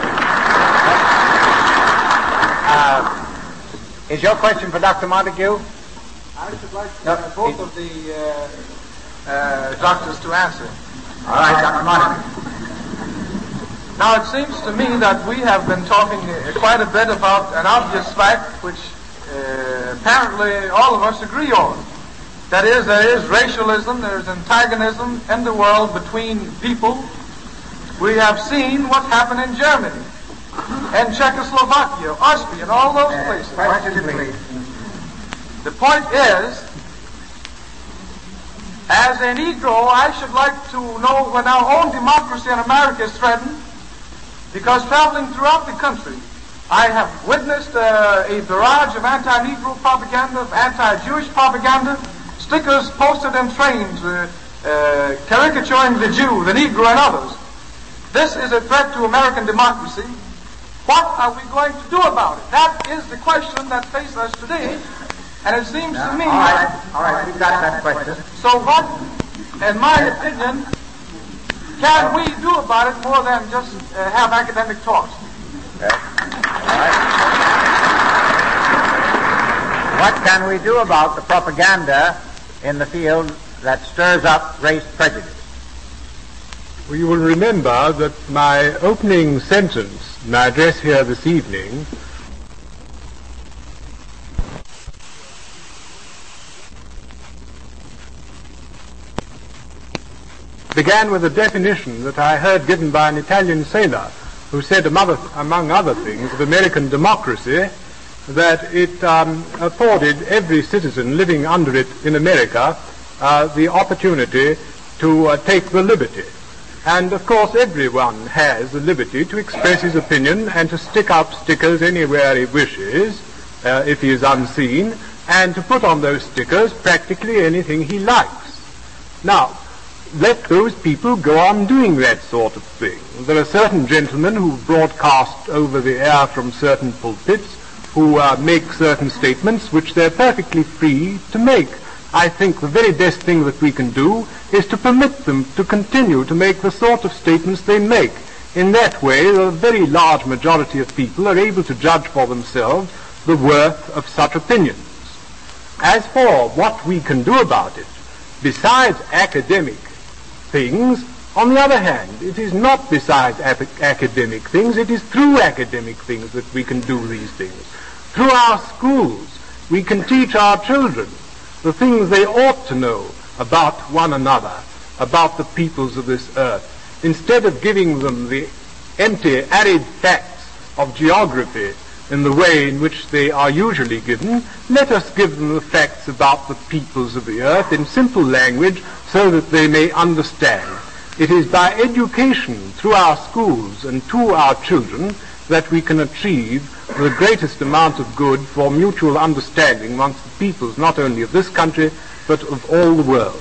Uh, Is your question for Doctor Montague? I should like No, uh, both it- of the uh, uh, doctors to answer. All right, Doctor Montague. Now, it seems to me that we have been talking uh, quite a bit about an obvious fact which uh, apparently all of us agree on. That is, there is racialism, there is antagonism in the world between people. We have seen what happened in Germany, and Czechoslovakia, Austria, and all those places. Question, please. The point is, as a Negro, I should like to know when our own democracy in America is threatened, because traveling throughout the country, I have witnessed uh, a barrage of anti-Negro propaganda, of anti-Jewish propaganda, stickers posted in trains uh, uh, caricaturing the Jew, the Negro, and others. This is a threat to American democracy. What are we going to do about it? That is the question that faces us today. And it seems now, to me... All right, all right, we've got that question. So what, in my opinion, can we do about it more than just uh, have academic talks? Okay. All right. What can we do about the propaganda in the field that stirs up race prejudice? Well, you will remember that my opening sentence in my address here this evening began with a definition that I heard given by an Italian sailor who said, among other things, of American democracy, that it um, afforded every citizen living under it in America uh, the opportunity to uh, take the liberty. And, of course, everyone has the liberty to express his opinion and to stick up stickers anywhere he wishes, uh, if he is unseen, and to put on those stickers practically anything he likes. Now, let those people go on doing that sort of thing. There are certain gentlemen who broadcast over the air from certain pulpits who uh, make certain statements which they're perfectly free to make. I think the very best thing that we can do is to permit them to continue to make the sort of statements they make. In that way, a very large majority of people are able to judge for themselves the worth of such opinions. As for what we can do about it, besides academic things, on the other hand, it is not besides ap- academic things, it is through academic things that we can do these things. Through our schools, we can teach our children the things they ought to know about one another, about the peoples of this earth. Instead of giving them the empty, arid facts of geography in the way in which they are usually given, let us give them the facts about the peoples of the earth in simple language so that they may understand. It is by education through our schools and to our children that we can achieve the greatest amount of good for mutual understanding amongst the peoples not only of this country but of all the world.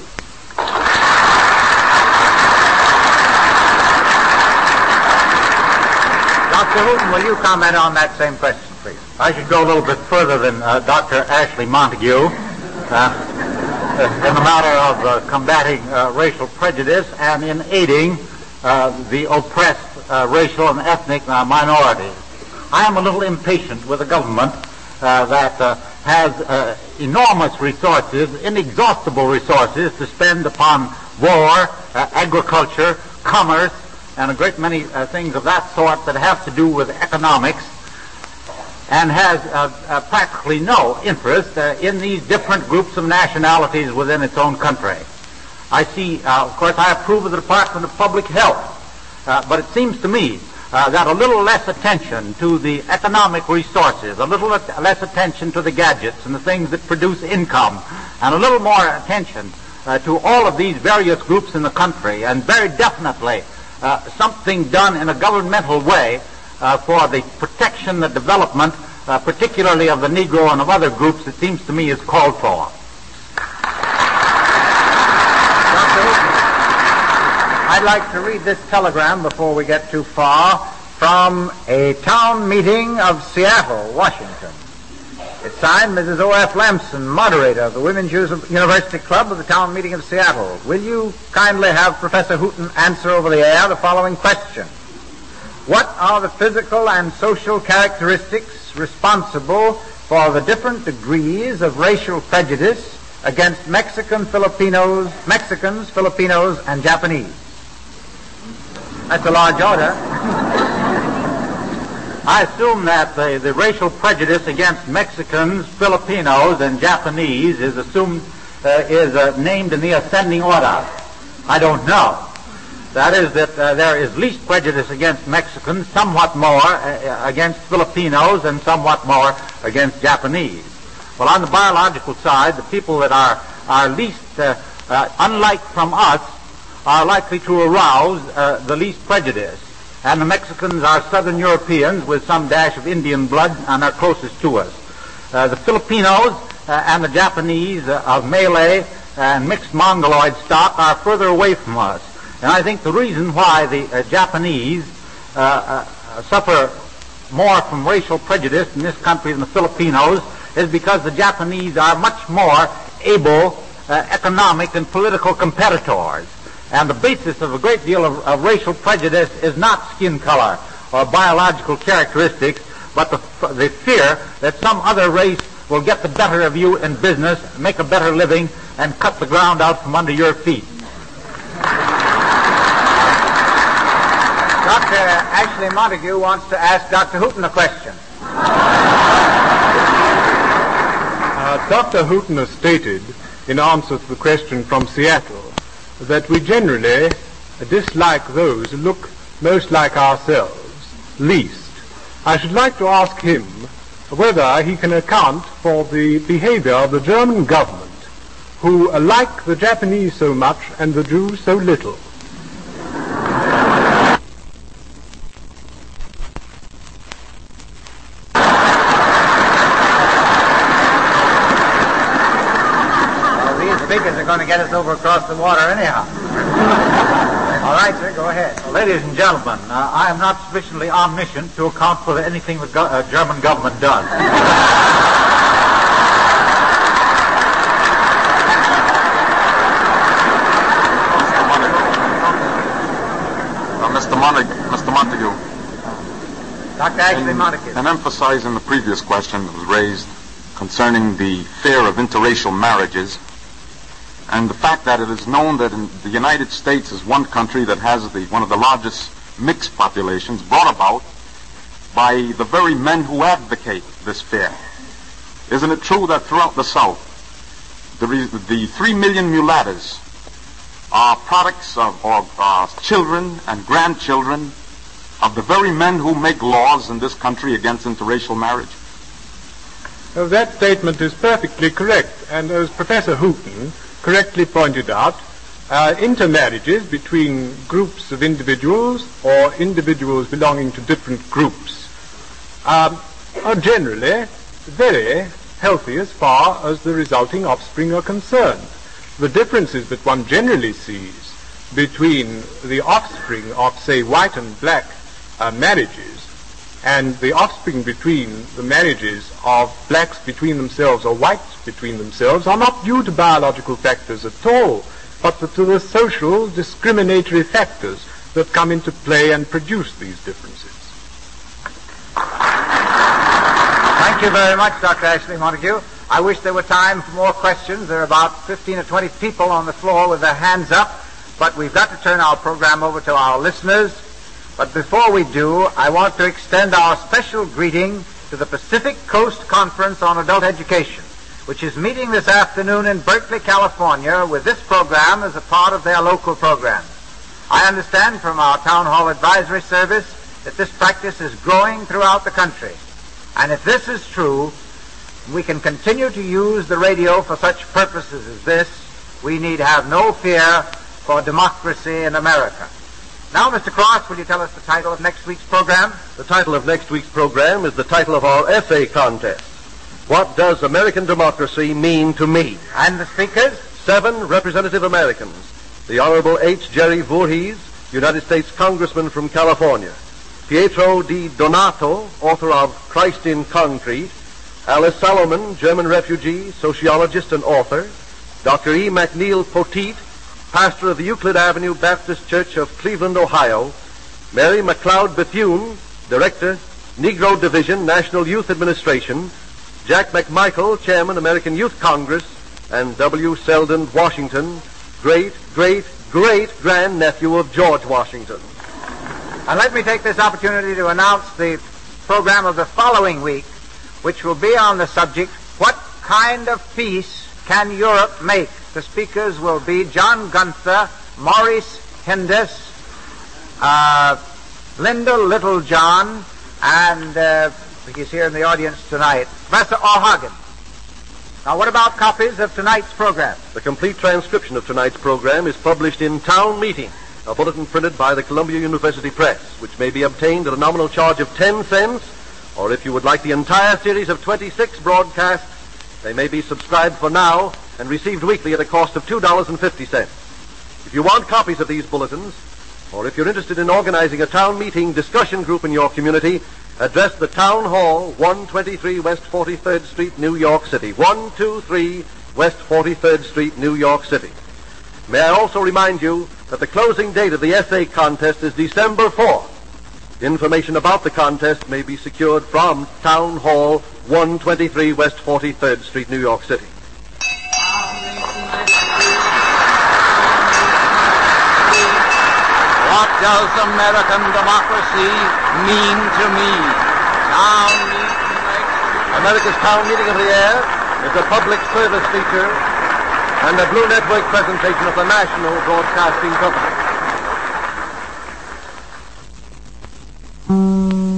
Doctor Hooton, will you comment on that same question, please? I should go a little bit further than uh, Doctor Ashley Montague uh, in the matter of uh, combating uh, racial prejudice and in aiding uh, the oppressed uh, racial and ethnic uh, minorities. I am a little impatient with a government uh, that uh, has uh, enormous resources, inexhaustible resources to spend upon war, uh, agriculture, commerce, and a great many uh, things of that sort that have to do with economics, and has uh, uh, practically no interest uh, in these different groups of nationalities within its own country. I see, uh, of course, I approve of the Department of Public Health, uh, but it seems to me uh, that a little less attention to the economic resources, a little at- less attention to the gadgets and the things that produce income, and a little more attention uh, to all of these various groups in the country, and very definitely uh, something done in a governmental way Uh, for the protection, the development, uh, particularly of the Negro and of other groups, it seems to me is called for. Doctor Hooton, I'd like to read this telegram before we get too far from a town meeting of Seattle, Washington. It's signed Missus O F Lamson, moderator of the Women's University Club of the town meeting of Seattle. Will you kindly have Professor Hooton answer over the air the following question? What are the physical and social characteristics responsible for the different degrees of racial prejudice against Mexican Filipinos, Mexicans, Filipinos, and Japanese? That's a large order. I assume that the, the racial prejudice against Mexicans, Filipinos, and Japanese is assumed uh, is uh, named in the ascending order? I don't know. That is that uh, there is least prejudice against Mexicans, somewhat more uh, against Filipinos, and somewhat more against Japanese. Well, on the biological side, the people that are, are least, uh, uh, unlike from us, are likely to arouse uh, the least prejudice. And the Mexicans are Southern Europeans with some dash of Indian blood and are closest to us. Uh, the Filipinos uh, and the Japanese uh, of Malay and mixed Mongoloid stock are further away from us. And I think the reason why the uh, Japanese uh, uh, suffer more from racial prejudice in this country than the Filipinos is because the Japanese are much more able uh, economic and political competitors. And the basis of a great deal of, of racial prejudice is not skin color or biological characteristics, but the, the fear that some other race will get the better of you in business, make a better living, and cut the ground out from under your feet. Doctor Ashley Montague wants to ask Doctor Hooton a question. Uh, Doctor Hooton has stated, in answer to the question from Seattle, that we generally dislike those who look most like ourselves least. I should like to ask him whether he can account for the behavior of the German government, who like the Japanese so much and the Jews so little. Speakers are going to get us over across the water anyhow. All right, sir, go ahead. Well, ladies and gentlemen, uh, I am not sufficiently omniscient to account for anything the go- uh, German government does. uh, Mister Montague, Mister Montague. Doctor Ashley Montague. And emphasizing the previous question that was raised concerning the fear of interracial marriages, and the fact that it is known that in the United States is one country that has the, one of the largest mixed populations brought about by the very men who advocate this fear. Isn't it true that throughout the South, the, the three million mulattoes are products of, or uh, children and grandchildren of the very men who make laws in this country against interracial marriage? Well, that statement is perfectly correct, and as Professor Hooton correctly pointed out, uh, intermarriages between groups of individuals or individuals belonging to different groups um, are generally very healthy as far as the resulting offspring are concerned. The differences that one generally sees between the offspring of, say, white and black uh, marriages and the offspring between the marriages of blacks between themselves or whites between themselves are not due to biological factors at all, but to the social discriminatory factors that come into play and produce these differences. Thank you very much, Doctor Ashley Montague. I wish there were time for more questions. There are about fifteen or twenty people on the floor with their hands up, but we've got to turn our program over to our listeners. But before we do, I want to extend our special greeting to the Pacific Coast Conference on Adult Education, which is meeting this afternoon in Berkeley, California, with this program as a part of their local program. I understand from our Town Hall Advisory Service that this practice is growing throughout the country. And if this is true, we can continue to use the radio for such purposes as this. We need have no fear for democracy in America. Now, Mister Cross, will you tell us the title of next week's program? The title of next week's program is the title of our essay contest. What does American democracy mean to me? And the speakers? Seven representative Americans. The Honorable H. Jerry Voorhees, United States Congressman from California. Pietro Di Donato, author of Christ in Concrete. Alice Salomon, German refugee, sociologist and author. Doctor E. McNeil Poteet, pastor of the Euclid Avenue Baptist Church of Cleveland, Ohio. Mary McLeod Bethune, director, Negro Division, National Youth Administration. Jack McMichael, chairman, American Youth Congress. And W. Selden Washington, great, great, great grandnephew of George Washington. And let me take this opportunity to announce the program of the following week, which will be on the subject, what kind of peace can Europe make? The speakers will be John Gunther, Maurice Hindus, uh, Linda Littlejohn, and uh, he's here in the audience tonight, Professor O'Hagan. Now, what about copies of tonight's program? The complete transcription of tonight's program is published in Town Meeting, a bulletin printed by the Columbia University Press, which may be obtained at a nominal charge of ten cents, or if you would like the entire series of twenty-six broadcasts, they may be subscribed for now and received weekly at a cost of two dollars and fifty cents. If you want copies of these bulletins, or if you're interested in organizing a town meeting discussion group in your community, address the Town Hall, one twenty-three West forty-third Street, New York City. one twenty-three West forty-third Street, New York City. May I also remind you that the closing date of the essay contest is December fourth. Information about the contest may be secured from Town Hall, one twenty-three West forty-third Street, New York City. What does American democracy mean to me? Town meeting. America's Town Meeting of the Air is a public service feature and a Blue Network presentation of the National Broadcasting Company.